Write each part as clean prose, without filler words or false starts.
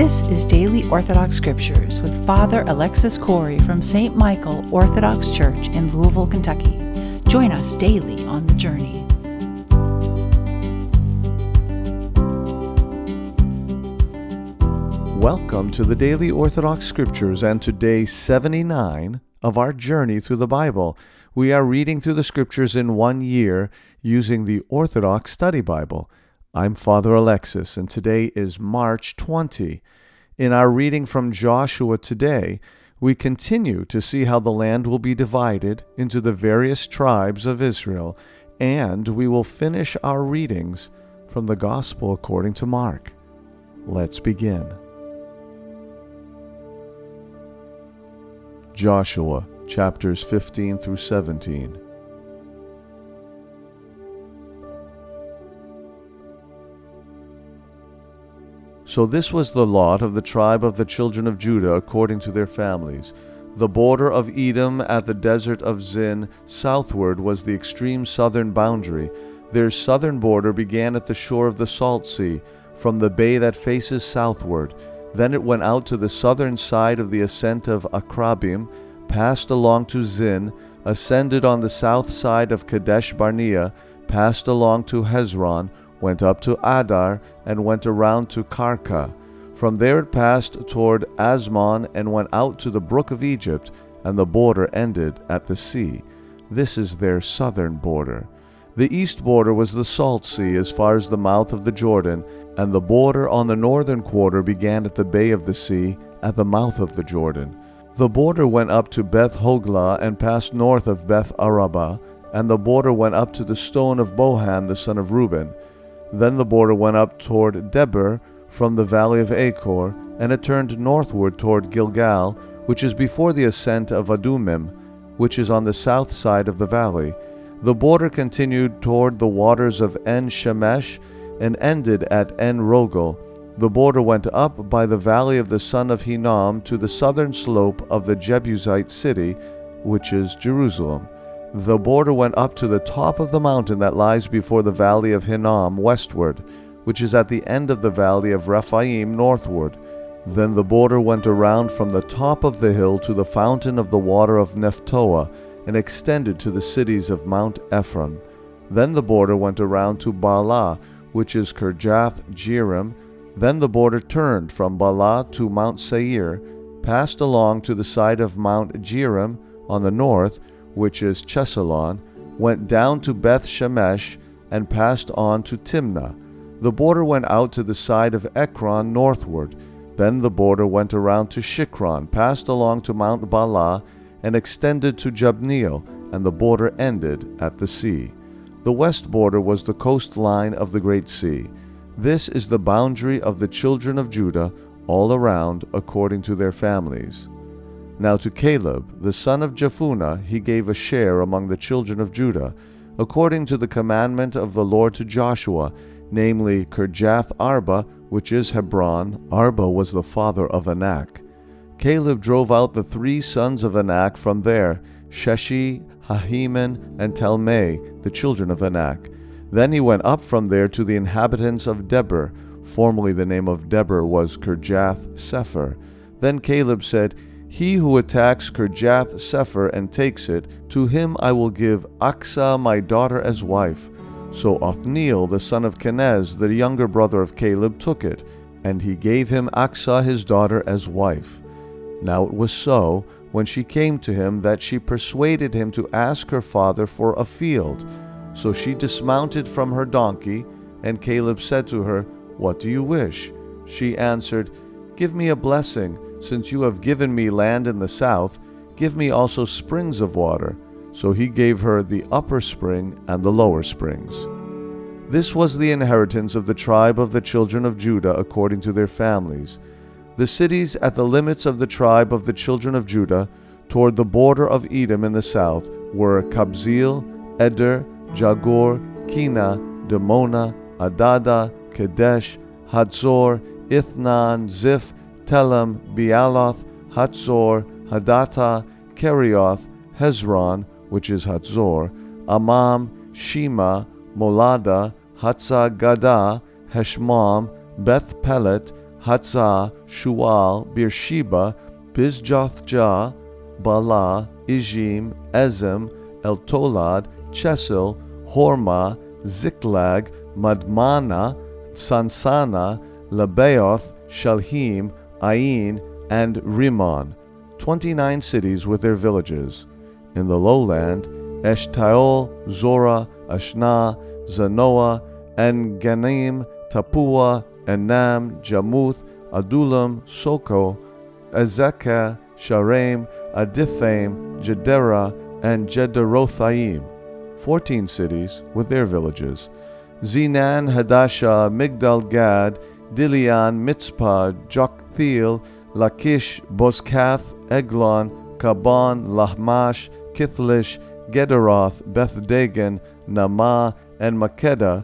This is Daily Orthodox Scriptures with Father Alexis Corey from St. Michael Orthodox Church in Louisville, Kentucky. Join us daily on the journey. Welcome to the Daily Orthodox Scriptures and to day 79 of our journey through the Bible. We are reading through the Scriptures in 1 year using the Orthodox Study Bible. I'm Father Alexis, and today is March 20. In our reading from Joshua today, we continue to see how the land will be divided into the various tribes of Israel, and we will finish our readings from the Gospel according to Mark. Let's begin. Joshua, chapters 15 through 17. So this was the lot of the tribe of the children of Judah according to their families. The border of Edom at the desert of Zin southward was the extreme southern boundary. Their southern border began at the shore of the Salt Sea, from the bay that faces southward. Then it went out to the southern side of the ascent of Akrabim, passed along to Zin, ascended on the south side of Kadesh Barnea, passed along to Hezron, went up to Adar, and went around to Karka. From there it passed toward Asmon and went out to the brook of Egypt, and the border ended at the sea. This is their southern border. The east border was the Salt Sea as far as the mouth of the Jordan, and the border on the northern quarter began at the bay of the sea, at the mouth of the Jordan. The border went up to Beth Hoglah and passed north of Beth Arabah, and the border went up to the stone of Bohan the son of Reuben. Then the border went up toward Debir from the valley of Achor, and it turned northward toward Gilgal, which is before the ascent of Adumim, which is on the south side of the valley. The border continued toward the waters of En-Shemesh, and ended at En-Rogel. The border went up by the valley of the son of Hinnom to the southern slope of the Jebusite city, which is Jerusalem. The border went up to the top of the mountain that lies before the valley of Hinnom westward, which is at the end of the valley of Rephaim northward. Then the border went around from the top of the hill to the fountain of the water of Nephtoah, and extended to the cities of Mount Ephraim. Then the border went around to Baalah, which is Kirjath Jearim. Then the border turned from Baalah to Mount Seir, passed along to the side of Mount Jearim on the north, which is Chesalon, went down to Beth Shemesh, and passed on to Timnah. The border went out to the side of Ekron northward. Then the border went around to Shikron, passed along to Mount Baalah, and extended to Jabneel, and the border ended at the sea. The west border was the coastline of the Great Sea. This is the boundary of the children of Judah all around according to their families. Now to Caleb, the son of Jephunneh, he gave a share among the children of Judah, according to the commandment of the Lord to Joshua, namely Kirjath Arba, which is Hebron. Arba was the father of Anak. Caleb drove out the 3 sons of Anak from there, Sheshi, Ahiman, and Talmai, the children of Anak. Then he went up from there to the inhabitants of Debir. Formerly the name of Debir was Kirjath Sepher. Then Caleb said, He who attacks Kirjath Sepher and takes it, to him I will give Aksah my daughter as wife. So Othniel the son of Kenaz, the younger brother of Caleb, took it, and he gave him Aksah his daughter as wife. Now it was so, when she came to him, that she persuaded him to ask her father for a field. So she dismounted from her donkey, and Caleb said to her, What do you wish? She answered, Give me a blessing. Since you have given me land in the south, give me also springs of water. So he gave her the upper spring and the lower springs. This was the inheritance of the tribe of the children of Judah according to their families. The cities at the limits of the tribe of the children of Judah, toward the border of Edom in the south, were Kabzeel, Eder, Jagur, Kina, Demona, Adada, Kadesh, Hatzor, Ithnan, Ziph, Telem, Bealoth, Hatzor, Hadattah, Kerioth, Hezron, which is Hatzor, Amam, Shema, Molada, Hatzah Gadah, Heshmam, Beth Pelet, Hatzah, Shual, Beersheba, Bizjothjah, Bala, Ijim, Ezem, Eltolad, Chesil, Hormah, Ziklag, Madmana, Sansana, Lebaoth, Shalhim, Ain, and Rimmon, 29 cities with their villages. In the lowland, Eshtaol, Zorah, Ashna, Zanoah, En-Ganim, Tapua, Enam, Jamuth, Adullam, Soko, Ezekah, Sharem, Adithaim, Jedera, and Jederothaim, 14 cities with their villages. Zenan, Hadashah, Migdal Gad, Dilian, Mitzpah, Joktheel, Lachish, Bozkath, Eglon, Kaban, Lahmash, Kithlish, Gederoth, Beth-Dagon, Namah, and Makkedah,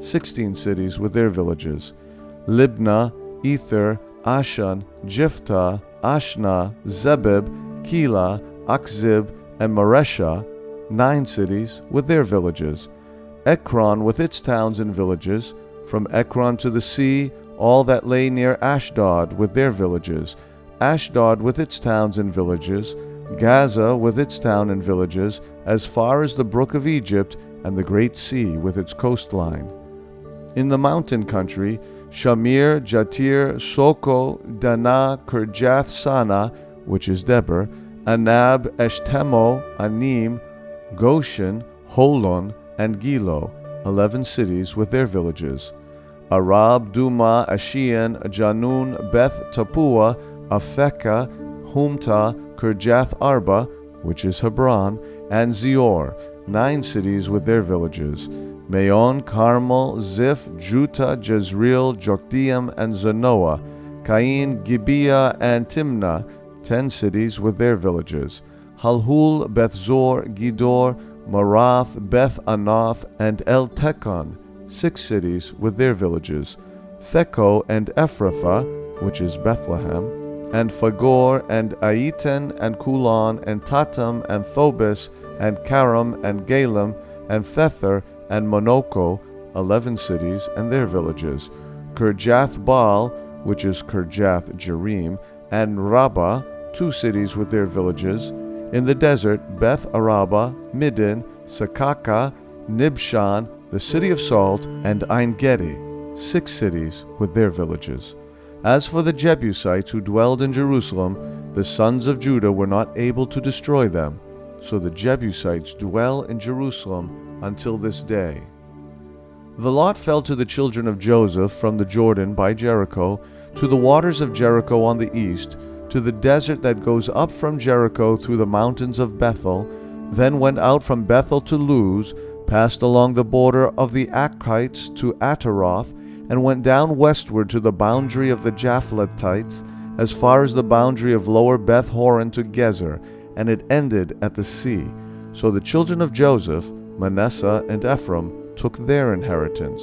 16 cities with their villages. Libnah, Ether, Ashan, Jiphthah, Ashna, Zebib, Keilah, Akzib, and Maresha, 9 cities with their villages. Ekron with its towns and villages, from Ekron to the sea, all that lay near Ashdod with their villages, Ashdod with its towns and villages, Gaza with its town and villages, as far as the brook of Egypt and the great sea with its coastline. In the mountain country, Shamir, Jatir, Soko, Dana, Kirjath Sana, which is Deber, Anab, Eshtemo, Anim, Goshen, Holon, and Gilo, 11 cities with their villages. Arab, Duma, Ashian, Janun, Beth Tapua, Afekah, Humta, Kirjath Arba, which is Hebron, and Zior, 9 cities with their villages. Maon, Carmel, Ziph, Juta, Jezreel, Jokdeam, and Zanoah, Cain, Gibeah, and Timnah, 10 cities with their villages. Halhul, Bethzor, Gidor, Marath, Beth Anath, and El Tekon, 6 cities with their villages. Theko and Ephrathah, which is Bethlehem, and Phagor, and Aiten, and Kulon, and Tatam, and Thobis, and Karam, and Galim, and Thether, and Monoko, 11 cities and their villages. Kirjath Baal, which is Kirjath Jearim, and Rabbah, 2 cities with their villages. In the desert, Beth Araba, Middin, Sakaka, Nibshan, the city of salt, and Ein Gedi, 6 cities with their villages. As for the Jebusites who dwelled in Jerusalem, the sons of Judah were not able to destroy them, so the Jebusites dwell in Jerusalem until this day. The lot fell to the children of Joseph from the Jordan by Jericho, to the waters of Jericho on the east, to the desert that goes up from Jericho through the mountains of Bethel, then went out from Bethel to Luz, passed along the border of the Achites to Ataroth, and went down westward to the boundary of the Japhletites, as far as the boundary of lower Beth Horon to Gezer, and it ended at the sea. So the children of Joseph, Manasseh and Ephraim, took their inheritance.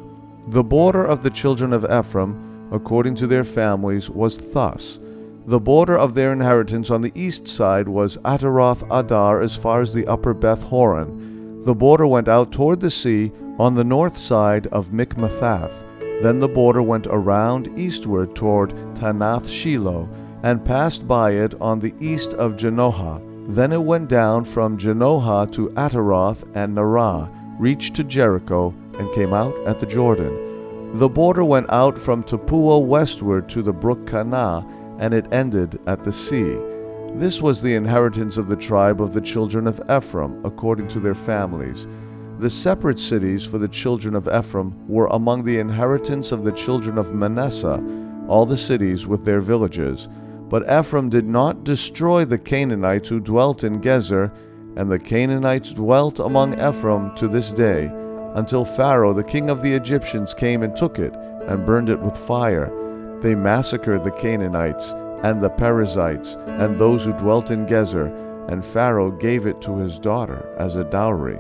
The border of the children of Ephraim, according to their families, was thus. The border of their inheritance on the east side was Ataroth Adar as far as the upper Beth Horon. The border went out toward the sea on the north side of Mikmathath. Then the border went around eastward toward Tanath Shiloh, and passed by it on the east of Janohah. Then it went down from Janohah to Ataroth and Narah, reached to Jericho, and came out at the Jordan. The border went out from Tapua westward to the brook Kanah, and it ended at the sea. This was the inheritance of the tribe of the children of Ephraim, according to their families. The separate cities for the children of Ephraim were among the inheritance of the children of Manasseh, all the cities with their villages. But Ephraim did not destroy the Canaanites who dwelt in Gezer, and the Canaanites dwelt among Ephraim to this day, until Pharaoh the king of the Egyptians came and took it, and burned it with fire. They massacred the Canaanites, and the Perizzites, and those who dwelt in Gezer, and Pharaoh gave it to his daughter as a dowry.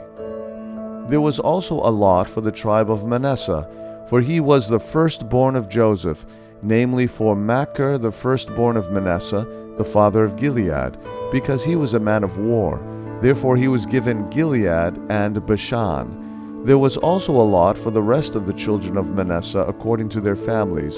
There was also a lot for the tribe of Manasseh, for he was the firstborn of Joseph, namely for Machir the firstborn of Manasseh, the father of Gilead, because he was a man of war. Therefore he was given Gilead and Bashan. There was also a lot for the rest of the children of Manasseh according to their families,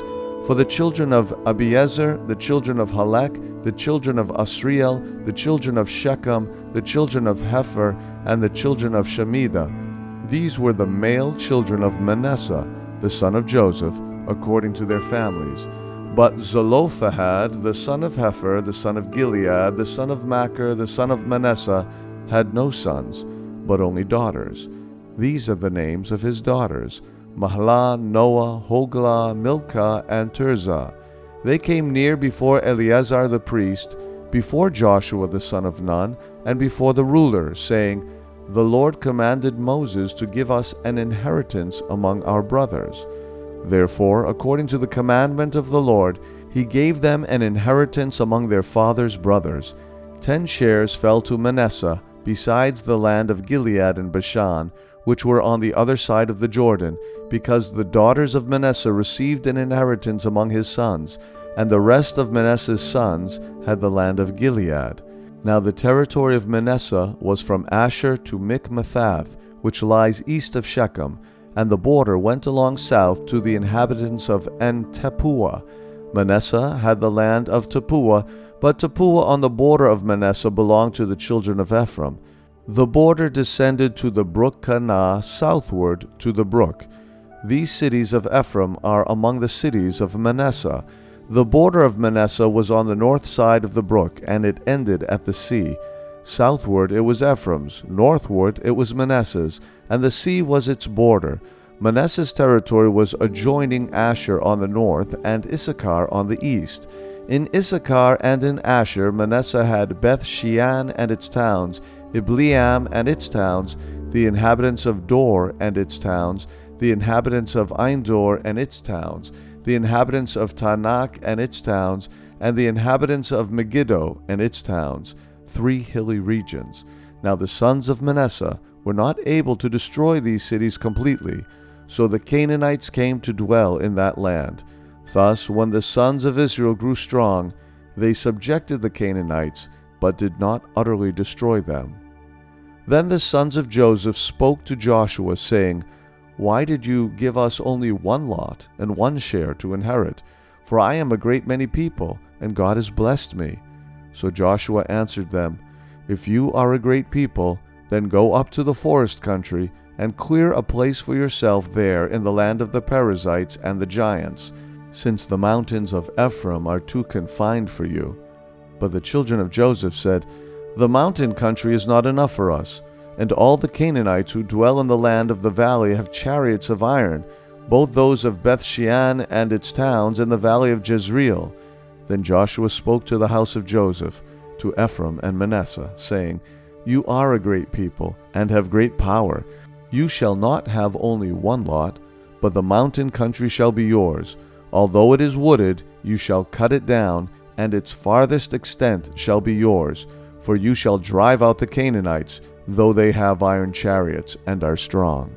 For the children of Abiezer, the children of Halek, the children of Asriel, the children of Shechem, the children of Hepher, and the children of Shemida, these were the male children of Manasseh, the son of Joseph, according to their families. But Zelophehad, the son of Hepher, the son of Gilead, the son of Machir, the son of Manasseh, had no sons, but only daughters. These are the names of his daughters: Mahlah, Noah, Hoglah, Milcah, and Tirzah. They came near before Eleazar the priest, before Joshua the son of Nun, and before the ruler, saying, The Lord commanded Moses to give us an inheritance among our brothers. Therefore, according to the commandment of the Lord, he gave them an inheritance among their father's brothers. 10 shares fell to Manasseh, besides the land of Gilead and Bashan, which were on the other side of the Jordan, because the daughters of Manasseh received an inheritance among his sons, and the rest of Manasseh's sons had the land of Gilead. Now the territory of Manasseh was from Asher to Michmethath, which lies east of Shechem, and the border went along south to the inhabitants of En-Tappuah. Manasseh had the land of Tappuah, but Tappuah on the border of Manasseh belonged to the children of Ephraim. The border descended to the brook Kanah southward to the brook. These cities of Ephraim are among the cities of Manasseh. The border of Manasseh was on the north side of the brook, and it ended at the sea. Southward it was Ephraim's, northward it was Manasseh's, and the sea was its border. Manasseh's territory was adjoining Asher on the north and Issachar on the east. In Issachar and in Asher Manasseh had Beth Shean and its towns, Ibleam and its towns, the inhabitants of Dor and its towns, the inhabitants of Aindor and its towns, the inhabitants of Tanakh and its towns, and the inhabitants of Megiddo and its towns, 3 hilly regions. Now the sons of Manasseh were not able to destroy these cities completely, so the Canaanites came to dwell in that land. Thus, when the sons of Israel grew strong, they subjected the Canaanites, but did not utterly destroy them. Then the sons of Joseph spoke to Joshua, saying, Why did you give us only 1 lot and 1 share to inherit? For I am a great many people, and God has blessed me. So Joshua answered them, If you are a great people, then go up to the forest country, and clear a place for yourself there in the land of the Perizzites and the giants, since the mountains of Ephraim are too confined for you. But the children of Joseph said, The mountain country is not enough for us, and all the Canaanites who dwell in the land of the valley have chariots of iron, both those of Beth Shean and its towns in the valley of Jezreel. Then Joshua spoke to the house of Joseph, to Ephraim and Manasseh, saying, You are a great people, and have great power. You shall not have only 1 lot, but the mountain country shall be yours. Although it is wooded, you shall cut it down, and its farthest extent shall be yours. For you shall drive out the Canaanites, though they have iron chariots and are strong.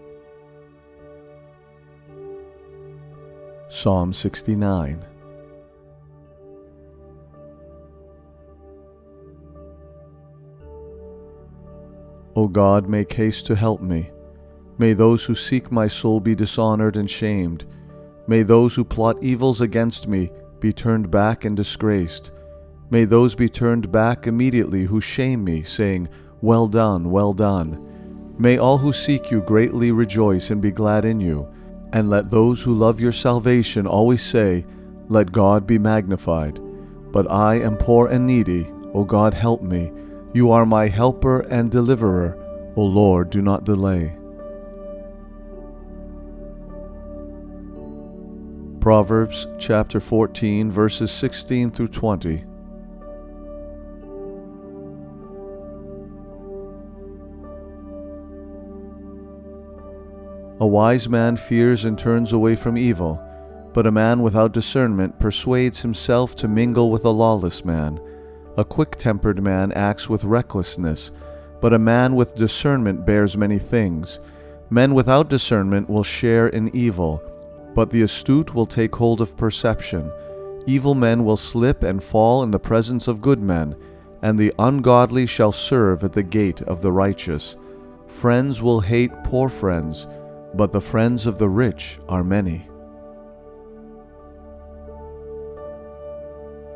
Psalm 69. O God, make haste to help me. May those who seek my soul be dishonored and shamed. May those who plot evils against me be turned back and disgraced. May those be turned back immediately who shame me, saying, Well done, well done. May all who seek you greatly rejoice and be glad in you. And let those who love your salvation always say, Let God be magnified. But I am poor and needy. O God, help me. You are my helper and deliverer. O Lord, do not delay. Proverbs chapter 14, verses 16 through 20. A wise man fears and turns away from evil, but a man without discernment persuades himself to mingle with a lawless man. A quick-tempered man acts with recklessness, but a man with discernment bears many things. Men without discernment will share in evil, but the astute will take hold of perception. Evil men will slip and fall in the presence of good men, and the ungodly shall serve at the gate of the righteous. Friends will hate poor friends, but the friends of the rich are many.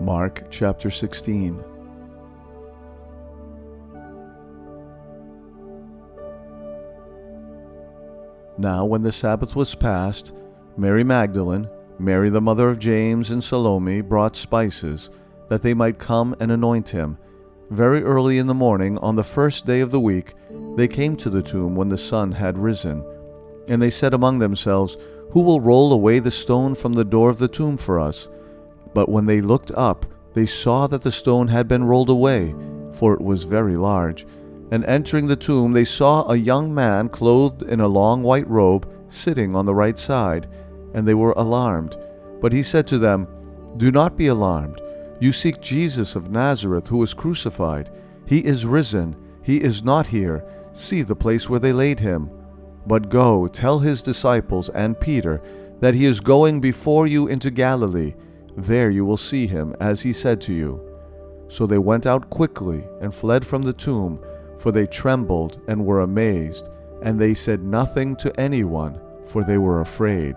Mark chapter 16. Now when the Sabbath was past, Mary Magdalene, Mary the mother of James, and Salome brought spices, that they might come and anoint him. Very early in the morning, on the first day of the week, they came to the tomb when the sun had risen. And they said among themselves, "Who will roll away the stone from the door of the tomb for us?" But when they looked up, they saw that the stone had been rolled away, for it was very large. And entering the tomb, they saw a young man clothed in a long white robe, sitting on the right side, and they were alarmed. But he said to them, "Do not be alarmed. You seek Jesus of Nazareth, who was crucified. He is risen. He is not here. See the place where they laid him. But go, tell his disciples and Peter that he is going before you into Galilee. There you will see him, as he said to you." So they went out quickly and fled from the tomb, for they trembled and were amazed, and they said nothing to anyone, for they were afraid.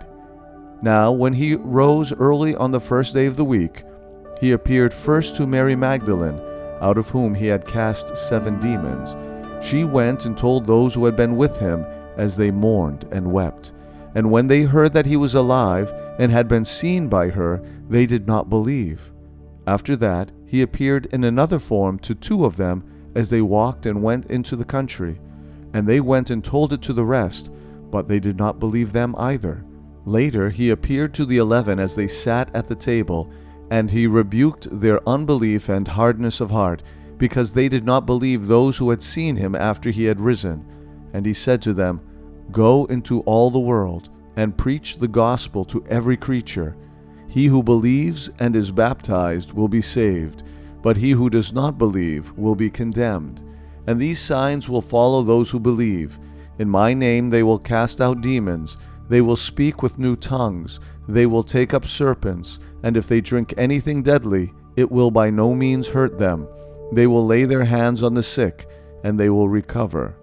Now when he rose early on the first day of the week, he appeared first to Mary Magdalene, out of whom he had cast 7 demons. She went and told those who had been with him, as they mourned and wept. And when they heard that he was alive and had been seen by her, they did not believe. After that, he appeared in another form to 2 of them as they walked and went into the country. And they went and told it to the rest, but they did not believe them either. Later he appeared to the 11 as they sat at the table, and he rebuked their unbelief and hardness of heart, because they did not believe those who had seen him after he had risen. And he said to them, "Go into all the world, and preach the gospel to every creature. He who believes and is baptized will be saved, but he who does not believe will be condemned. And these signs will follow those who believe. In my name they will cast out demons, they will speak with new tongues, they will take up serpents, and if they drink anything deadly, it will by no means hurt them. They will lay their hands on the sick, and they will recover."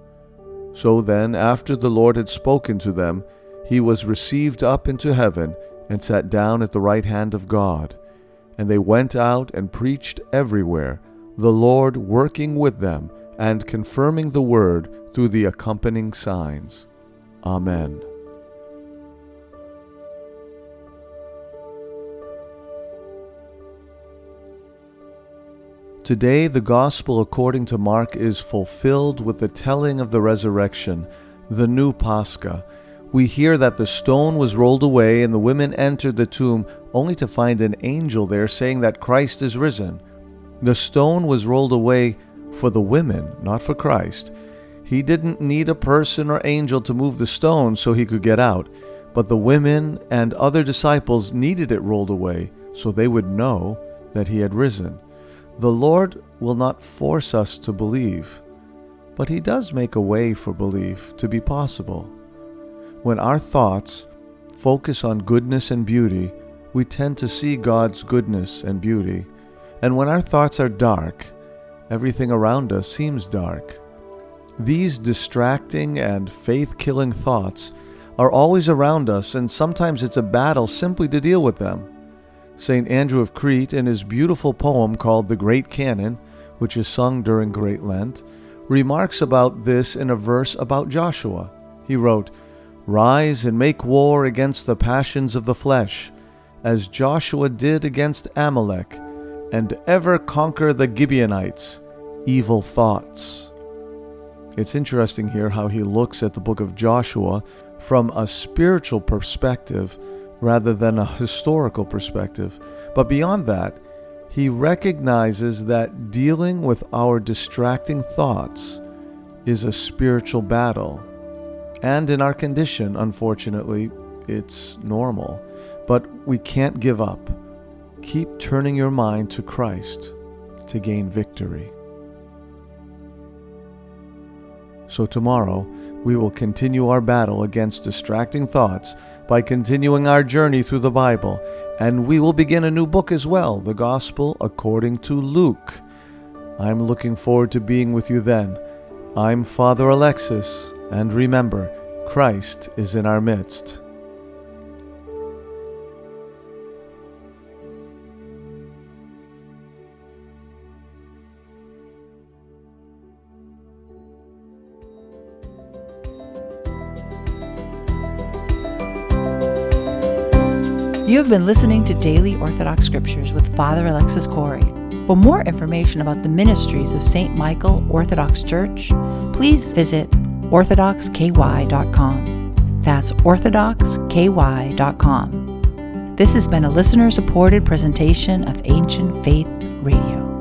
So then, after the Lord had spoken to them, he was received up into heaven and sat down at the right hand of God. And they went out and preached everywhere, the Lord working with them and confirming the word through the accompanying signs. Amen. Today, the Gospel according to Mark is fulfilled with the telling of the resurrection, the new Pascha. We hear that the stone was rolled away and the women entered the tomb only to find an angel there saying that Christ is risen. The stone was rolled away for the women, not for Christ. He didn't need a person or angel to move the stone so he could get out, but the women and other disciples needed it rolled away so they would know that he had risen. The Lord will not force us to believe, but he does make a way for belief to be possible. When our thoughts focus on goodness and beauty, we tend to see God's goodness and beauty. And when our thoughts are dark, everything around us seems dark. These distracting and faith-killing thoughts are always around us, and sometimes it's a battle simply to deal with them. St. Andrew of Crete, in his beautiful poem called The Great Canon, which is sung during Great Lent, remarks about this in a verse about Joshua. He wrote, "Rise and make war against the passions of the flesh, as Joshua did against Amalek, and ever conquer the Gibeonites, evil thoughts." It's interesting here how he looks at the book of Joshua from a spiritual perspective rather than a historical perspective. But beyond that, he recognizes that dealing with our distracting thoughts is a spiritual battle. And in our condition, unfortunately, it's normal. But we can't give up. Keep turning your mind to Christ to gain victory. So tomorrow, we will continue our battle against distracting thoughts by continuing our journey through the Bible, and we will begin a new book as well, the Gospel according to Luke. I'm looking forward to being with you then. I'm Father Alexis, and remember, Christ is in our midst. You have been listening to Daily Orthodox Scriptures with Father Alexis Corey. For more information about the ministries of St. Michael Orthodox Church, please visit orthodoxky.com. That's orthodoxky.com. This has been a listener-supported presentation of Ancient Faith Radio.